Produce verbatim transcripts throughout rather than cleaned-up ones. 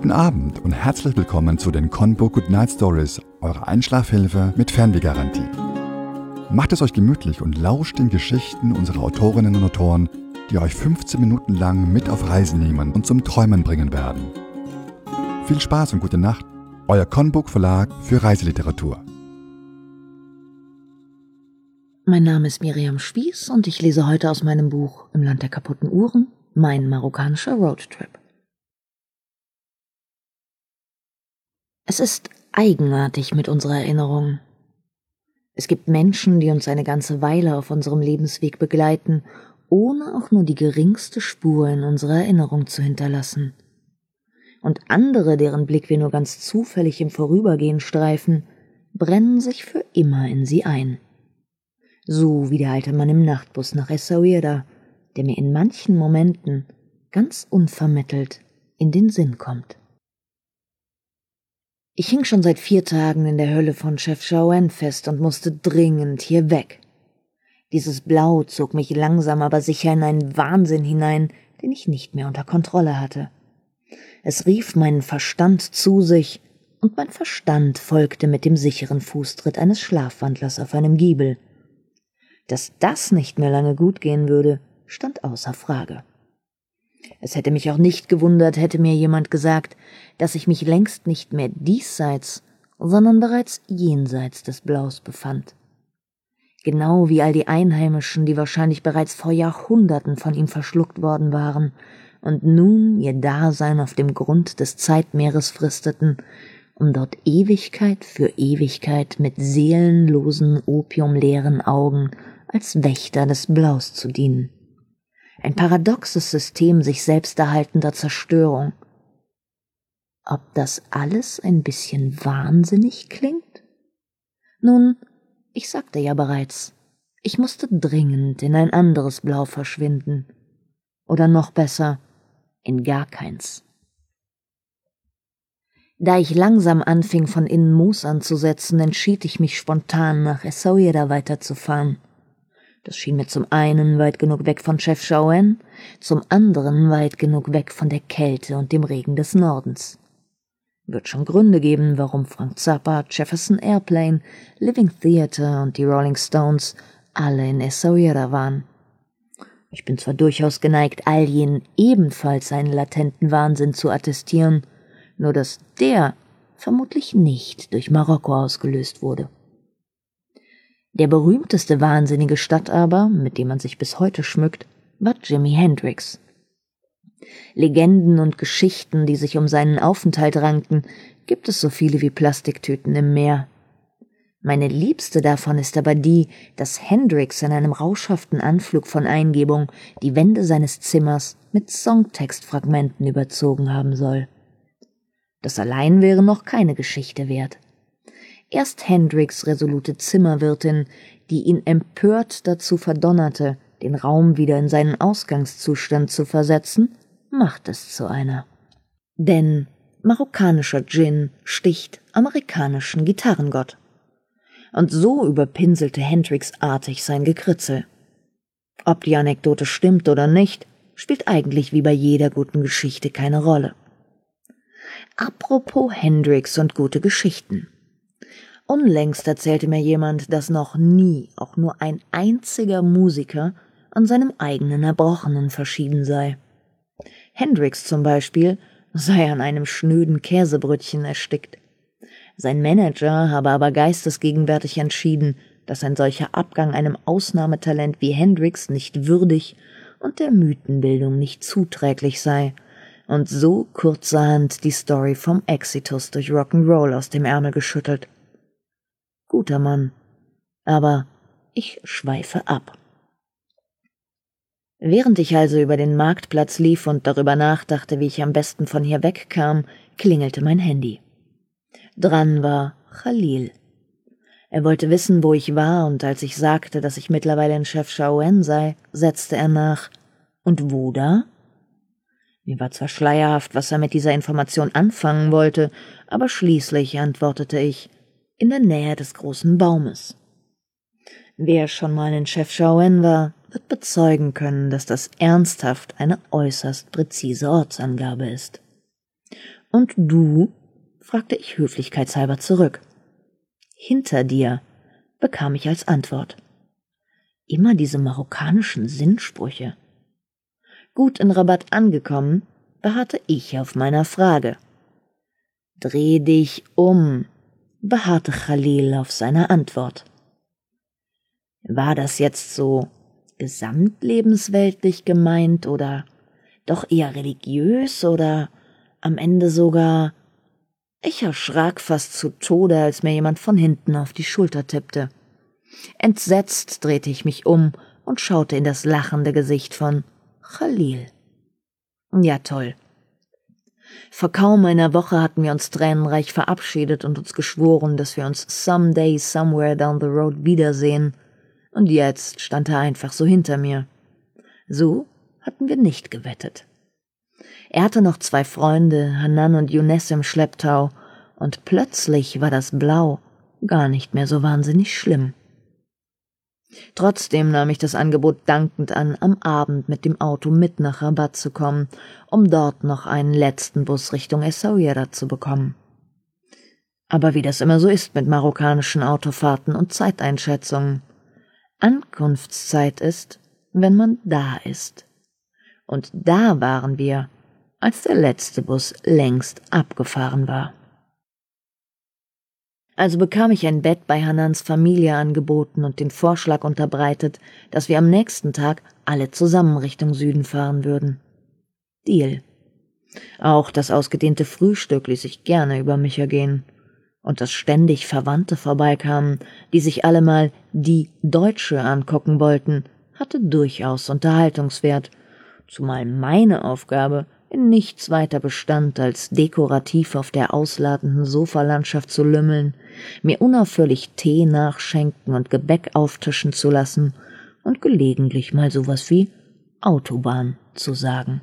Guten Abend und herzlich willkommen zu den Conbook Good Night Stories, eurer Einschlafhilfe mit Fernwehgarantie. Macht es euch gemütlich und lauscht den Geschichten unserer Autorinnen und Autoren, die euch fünfzehn Minuten lang mit auf Reisen nehmen und zum Träumen bringen werden. Viel Spaß und gute Nacht, euer Conbook Verlag für Reiseliteratur. Mein Name ist Miriam Spieß und ich lese heute aus meinem Buch Im Land der kaputten Uhren, mein marokkanischer Roadtrip. Es ist eigenartig mit unserer Erinnerung. Es gibt Menschen, die uns eine ganze Weile auf unserem Lebensweg begleiten, ohne auch nur die geringste Spur in unserer Erinnerung zu hinterlassen. Und andere, deren Blick wir nur ganz zufällig im Vorübergehen streifen, brennen sich für immer in sie ein. So wie der alte Mann im Nachtbus nach Essaouira, der mir in manchen Momenten ganz unvermittelt in den Sinn kommt. Ich hing schon seit vier Tagen in der Hölle von Chefchaouen fest und musste dringend hier weg. Dieses Blau zog mich langsam aber sicher in einen Wahnsinn hinein, den ich nicht mehr unter Kontrolle hatte. Es rief meinen Verstand zu sich, und mein Verstand folgte mit dem sicheren Fußtritt eines Schlafwandlers auf einem Giebel. Dass das nicht mehr lange gut gehen würde, stand außer Frage. Es hätte mich auch nicht gewundert, hätte mir jemand gesagt, dass ich mich längst nicht mehr diesseits, sondern bereits jenseits des Blaus befand. Genau wie all die Einheimischen, die wahrscheinlich bereits vor Jahrhunderten von ihm verschluckt worden waren und nun ihr Dasein auf dem Grund des Zeitmeeres fristeten, um dort Ewigkeit für Ewigkeit mit seelenlosen, opiumleeren Augen als Wächter des Blaus zu dienen. Ein paradoxes System sich selbst erhaltender Zerstörung. Ob das alles ein bisschen wahnsinnig klingt? Nun, ich sagte ja bereits, ich musste dringend in ein anderes Blau verschwinden. Oder noch besser, in gar keins. Da ich langsam anfing, von innen Moos anzusetzen, entschied ich mich spontan, nach Essaouira weiterzufahren. Das schien mir zum einen weit genug weg von Chefchaouen, zum anderen weit genug weg von der Kälte und dem Regen des Nordens. Wird schon Gründe geben, warum Frank Zappa, Jefferson Airplane, Living Theatre und die Rolling Stones alle in Essaouira waren. Ich bin zwar durchaus geneigt, all jenen ebenfalls einen latenten Wahnsinn zu attestieren, nur dass der vermutlich nicht durch Marokko ausgelöst wurde. Der berühmteste wahnsinnige Stadt aber, mit dem man sich bis heute schmückt, war Jimi Hendrix. Legenden und Geschichten, die sich um seinen Aufenthalt rankten, gibt es so viele wie Plastiktüten im Meer. Meine liebste davon ist aber die, dass Hendrix in einem rauschhaften Anflug von Eingebung die Wände seines Zimmers mit Songtextfragmenten überzogen haben soll. Das allein wäre noch keine Geschichte wert. Erst Hendrix' resolute Zimmerwirtin, die ihn empört dazu verdonnerte, den Raum wieder in seinen Ausgangszustand zu versetzen, macht es zu einer. Denn marokkanischer Dschinn sticht amerikanischen Gitarrengott. Und so überpinselte Hendrix artig sein Gekritzel. Ob die Anekdote stimmt oder nicht, spielt eigentlich wie bei jeder guten Geschichte keine Rolle. Apropos Hendrix und gute Geschichten. Unlängst erzählte mir jemand, dass noch nie auch nur ein einziger Musiker an seinem eigenen Erbrochenen verschieden sei. Hendrix zum Beispiel sei an einem schnöden Käsebrötchen erstickt. Sein Manager habe aber geistesgegenwärtig entschieden, dass ein solcher Abgang einem Ausnahmetalent wie Hendrix nicht würdig und der Mythenbildung nicht zuträglich sei und so kurzerhand die Story vom Exitus durch Rock'n'Roll aus dem Ärmel geschüttelt. Guter Mann, aber ich schweife ab. Während ich also über den Marktplatz lief und darüber nachdachte, wie ich am besten von hier wegkam, klingelte mein Handy. Dran war Khalil. Er wollte wissen, wo ich war, und als ich sagte, dass ich mittlerweile in Chefchaouen sei, setzte er nach: Und wo da? Mir war zwar schleierhaft, was er mit dieser Information anfangen wollte, aber schließlich antwortete ich: In der Nähe des großen Baumes. Wer schon mal in Chefchaouen war, wird bezeugen können, dass das ernsthaft eine äußerst präzise Ortsangabe ist. »Und du?« fragte ich höflichkeitshalber zurück. »Hinter dir«, bekam ich als Antwort. Immer diese marokkanischen Sinnsprüche. Gut in Rabat angekommen, beharrte ich auf meiner Frage. »Dreh dich um«, beharrte Chalil auf seiner Antwort. War das jetzt so gesamtlebensweltlich gemeint oder doch eher religiös oder am Ende sogar... Ich erschrak fast zu Tode, als mir jemand von hinten auf die Schulter tippte. Entsetzt drehte ich mich um und schaute in das lachende Gesicht von Chalil. Ja, toll. Vor kaum einer Woche hatten wir uns tränenreich verabschiedet und uns geschworen, dass wir uns someday somewhere down the road wiedersehen. Und jetzt stand er einfach so hinter mir. So hatten wir nicht gewettet. Er hatte noch zwei Freunde, Hanan und Younes, im Schlepptau, und plötzlich war das Blau gar nicht mehr so wahnsinnig schlimm. Trotzdem nahm ich das Angebot dankend an, am Abend mit dem Auto mit nach Rabat zu kommen, um dort noch einen letzten Bus Richtung Essaouira zu bekommen. Aber wie das immer so ist mit marokkanischen Autofahrten und Zeiteinschätzungen, Ankunftszeit ist, wenn man da ist. Und da waren wir, als der letzte Bus längst abgefahren war. Also bekam ich ein Bett bei Hanans Familie angeboten und den Vorschlag unterbreitet, dass wir am nächsten Tag alle zusammen Richtung Süden fahren würden. Deal. Auch das ausgedehnte Frühstück ließ ich gerne über mich ergehen. Und dass ständig Verwandte vorbeikamen, die sich alle mal die Deutsche angucken wollten, hatte durchaus Unterhaltungswert, zumal meine Aufgabe in nichts weiter bestand, als dekorativ auf der ausladenden Sofalandschaft zu lümmeln, mir unaufhörlich Tee nachschenken und Gebäck auftischen zu lassen und gelegentlich mal sowas wie Autobahn zu sagen.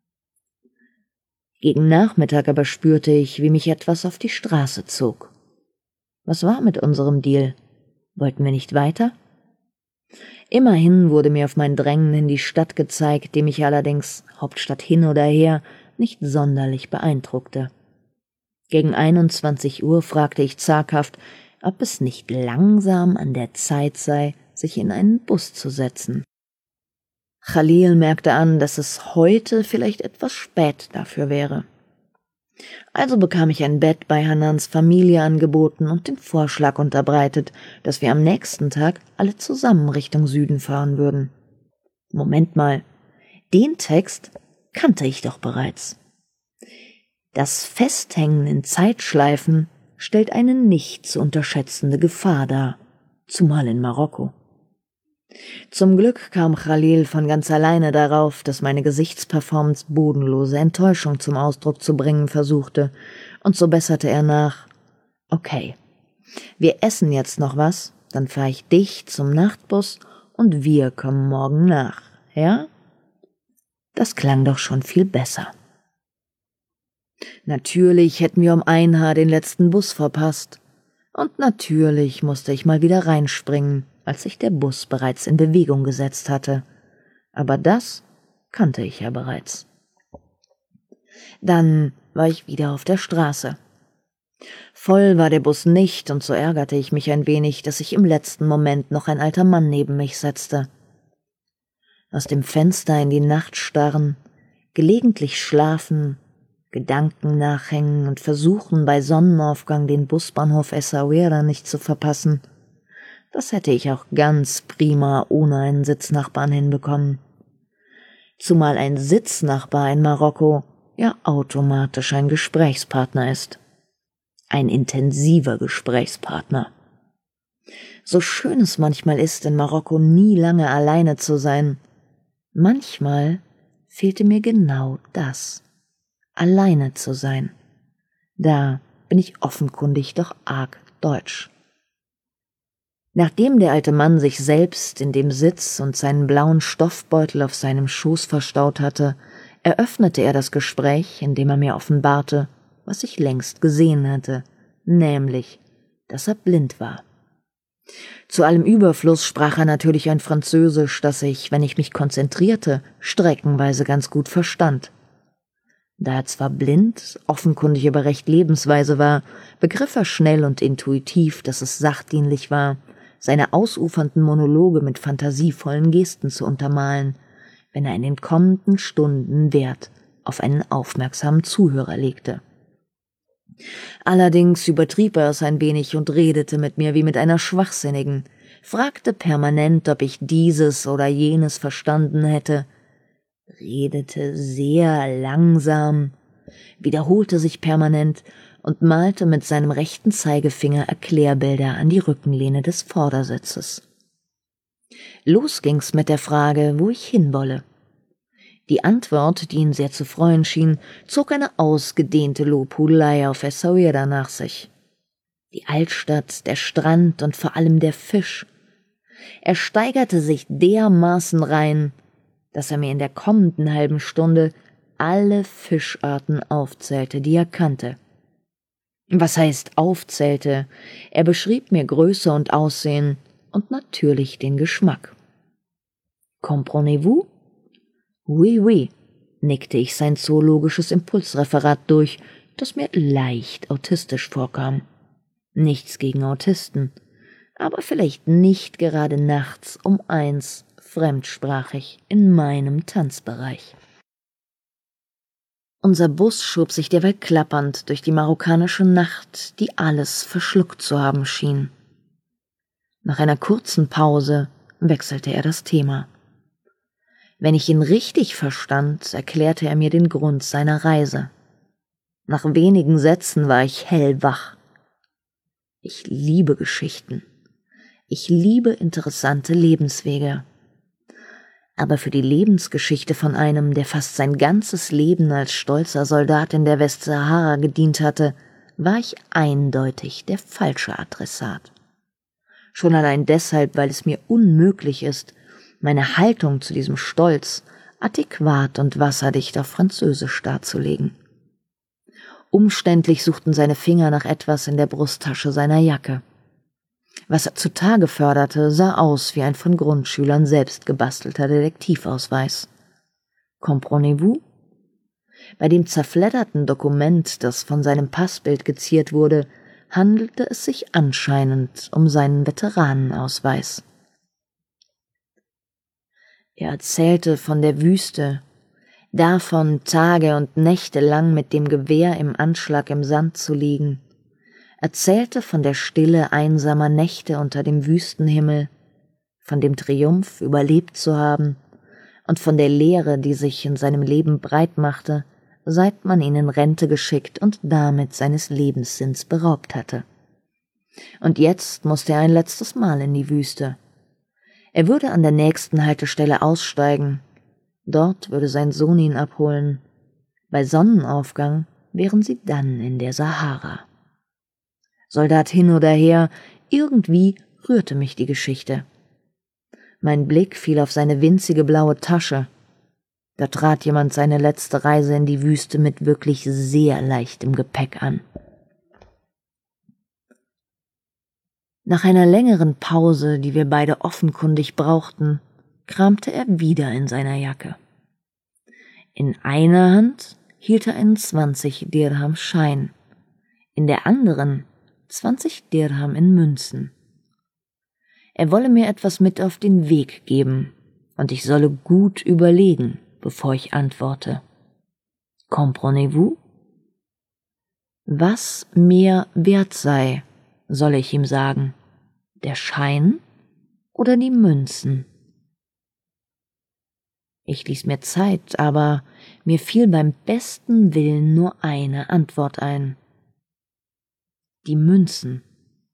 Gegen Nachmittag aber spürte ich, wie mich etwas auf die Straße zog. Was war mit unserem Deal? Wollten wir nicht weiter? Immerhin wurde mir auf mein Drängen in die Stadt gezeigt, die mich allerdings, Hauptstadt hin oder her, nicht sonderlich beeindruckte. Gegen einundzwanzig Uhr fragte ich zaghaft, ob es nicht langsam an der Zeit sei, sich in einen Bus zu setzen. Chalil merkte an, dass es heute vielleicht etwas spät dafür wäre. Also bekam ich ein Bett bei Hanans Familie angeboten und den Vorschlag unterbreitet, dass wir am nächsten Tag alle zusammen Richtung Süden fahren würden. Moment mal, den Text kannte ich doch bereits. Das Festhängen in Zeitschleifen stellt eine nicht zu unterschätzende Gefahr dar, zumal in Marokko. Zum Glück kam Chalil von ganz alleine darauf, dass meine Gesichtsperformance bodenlose Enttäuschung zum Ausdruck zu bringen versuchte, und so besserte er nach: »Okay, wir essen jetzt noch was, dann fahre ich dich zum Nachtbus und wir kommen morgen nach, ja?« Das klang doch schon viel besser. Natürlich hätten wir um ein Haar den letzten Bus verpasst, und natürlich musste ich mal wieder reinspringen, als sich der Bus bereits in Bewegung gesetzt hatte. Aber das kannte ich ja bereits. Dann war ich wieder auf der Straße. Voll war der Bus nicht, und so ärgerte ich mich ein wenig, dass sich im letzten Moment noch ein alter Mann neben mich setzte. Aus dem Fenster in die Nacht starren, gelegentlich schlafen, Gedanken nachhängen und versuchen, bei Sonnenaufgang den Busbahnhof Essaouira nicht zu verpassen. Das hätte ich auch ganz prima ohne einen Sitznachbarn hinbekommen. Zumal ein Sitznachbar in Marokko ja automatisch ein Gesprächspartner ist. Ein intensiver Gesprächspartner. So schön es manchmal ist, in Marokko nie lange alleine zu sein, manchmal fehlte mir genau das, alleine zu sein. Da bin ich offenkundig doch arg deutsch. Nachdem der alte Mann sich selbst in dem Sitz und seinen blauen Stoffbeutel auf seinem Schoß verstaut hatte, eröffnete er das Gespräch, indem er mir offenbarte, was ich längst gesehen hatte, nämlich, dass er blind war. Zu allem Überfluss sprach er natürlich ein Französisch, das ich, wenn ich mich konzentrierte, streckenweise ganz gut verstand. Da er zwar blind, offenkundig aber recht lebensweise war, begriff er schnell und intuitiv, dass es sachdienlich war, seine ausufernden Monologe mit fantasievollen Gesten zu untermalen, wenn er in den kommenden Stunden Wert auf einen aufmerksamen Zuhörer legte. Allerdings übertrieb er es ein wenig und redete mit mir wie mit einer Schwachsinnigen, fragte permanent, ob ich dieses oder jenes verstanden hätte, redete sehr langsam, wiederholte sich permanent und malte mit seinem rechten Zeigefinger Erklärbilder an die Rückenlehne des Vordersitzes. Los ging's mit der Frage, wo ich hinwolle. Die Antwort, die ihn sehr zu freuen schien, zog eine ausgedehnte Lobhudelei auf Essaouira nach sich. Die Altstadt, der Strand und vor allem der Fisch. Er steigerte sich dermaßen rein, dass er mir in der kommenden halben Stunde alle Fischarten aufzählte, die er kannte. Was heißt aufzählte? Er beschrieb mir Größe und Aussehen und natürlich den Geschmack. Comprenez-vous? Oui, oui, nickte ich sein zoologisches Impulsreferat durch, das mir leicht autistisch vorkam. Nichts gegen Autisten, aber vielleicht nicht gerade nachts um eins fremdsprachig in meinem Tanzbereich. Unser Bus schob sich derweil klappernd durch die marokkanische Nacht, die alles verschluckt zu haben schien. Nach einer kurzen Pause wechselte er das Thema. Wenn ich ihn richtig verstand, erklärte er mir den Grund seiner Reise. Nach wenigen Sätzen war ich hellwach. Ich liebe Geschichten. Ich liebe interessante Lebenswege. Aber für die Lebensgeschichte von einem, der fast sein ganzes Leben als stolzer Soldat in der Westsahara gedient hatte, war ich eindeutig der falsche Adressat. Schon allein deshalb, weil es mir unmöglich ist, meine Haltung zu diesem Stolz adäquat und wasserdicht auf Französisch darzulegen. Umständlich suchten seine Finger nach etwas in der Brusttasche seiner Jacke. Was er zutage förderte, sah aus wie ein von Grundschülern selbst gebastelter Detektivausweis. Comprenez-vous? Bei dem zerfledderten Dokument, das von seinem Passbild geziert wurde, handelte es sich anscheinend um seinen Veteranenausweis. Er erzählte von der Wüste, davon Tage und Nächte lang mit dem Gewehr im Anschlag im Sand zu liegen, erzählte von der Stille einsamer Nächte unter dem Wüstenhimmel, von dem Triumph, überlebt zu haben, und von der Leere, die sich in seinem Leben breit machte, seit man ihn in Rente geschickt und damit seines Lebenssinns beraubt hatte. Und jetzt musste er ein letztes Mal in die Wüste. Er würde an der nächsten Haltestelle aussteigen. Dort würde sein Sohn ihn abholen. Bei Sonnenaufgang wären sie dann in der Sahara. Soldat hin oder her, irgendwie rührte mich die Geschichte. Mein Blick fiel auf seine winzige blaue Tasche. Da trat jemand seine letzte Reise in die Wüste mit wirklich sehr leichtem Gepäck an. Nach einer längeren Pause, die wir beide offenkundig brauchten, kramte er wieder in seiner Jacke. In einer Hand hielt er einen zwanzig Dirham Schein, in der anderen zwanzig Dirham in Münzen. Er wolle mir etwas mit auf den Weg geben, und ich solle gut überlegen, bevor ich antworte. Comprenez-vous? Was mehr wert sei, soll ich ihm sagen, der Schein oder die Münzen? Ich ließ mir Zeit, aber mir fiel beim besten Willen nur eine Antwort ein. Die Münzen.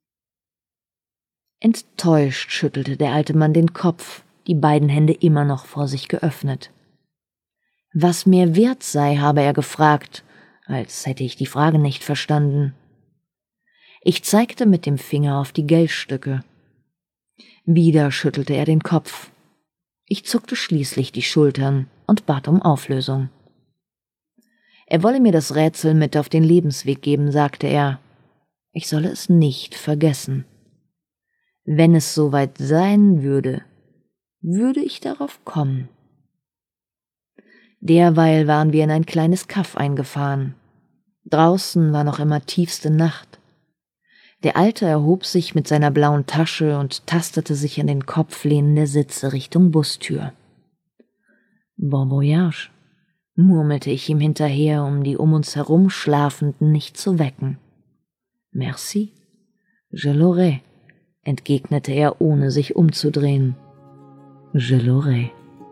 Enttäuscht schüttelte der alte Mann den Kopf, die beiden Hände immer noch vor sich geöffnet. Was mehr wert sei, habe er gefragt, als hätte ich die Frage nicht verstanden. Ich zeigte mit dem Finger auf die Geldstücke. Wieder schüttelte er den Kopf. Ich zuckte schließlich die Schultern und bat um Auflösung. Er wolle mir das Rätsel mit auf den Lebensweg geben, sagte er. Ich solle es nicht vergessen. Wenn es soweit sein würde, würde ich darauf kommen. Derweil waren wir in ein kleines Kaff eingefahren. Draußen war noch immer tiefste Nacht. Der Alte erhob sich mit seiner blauen Tasche und tastete sich an den Kopflehnen der Sitze Richtung Bustür. Bon voyage, murmelte ich ihm hinterher, um die um uns herum Schlafenden nicht zu wecken. Merci, je l'aurai, entgegnete er, ohne sich umzudrehen. Je l'aurai.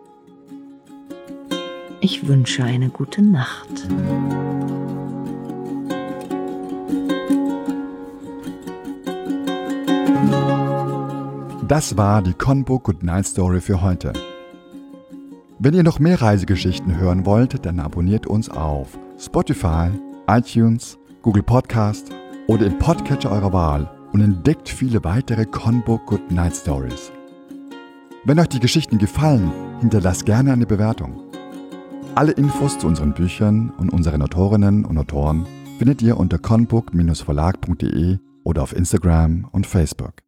Ich wünsche eine gute Nacht. Das war die Conbook Good Night Story für heute. Wenn ihr noch mehr Reisegeschichten hören wollt, dann abonniert uns auf Spotify, iTunes, Google Podcast oder im Podcatcher eurer Wahl und entdeckt viele weitere Conbook Good Night Stories. Wenn euch die Geschichten gefallen, hinterlasst gerne eine Bewertung. Alle Infos zu unseren Büchern und unseren Autorinnen und Autoren findet ihr unter conbook Bindestrich verlag punkt de oder auf Instagram und Facebook.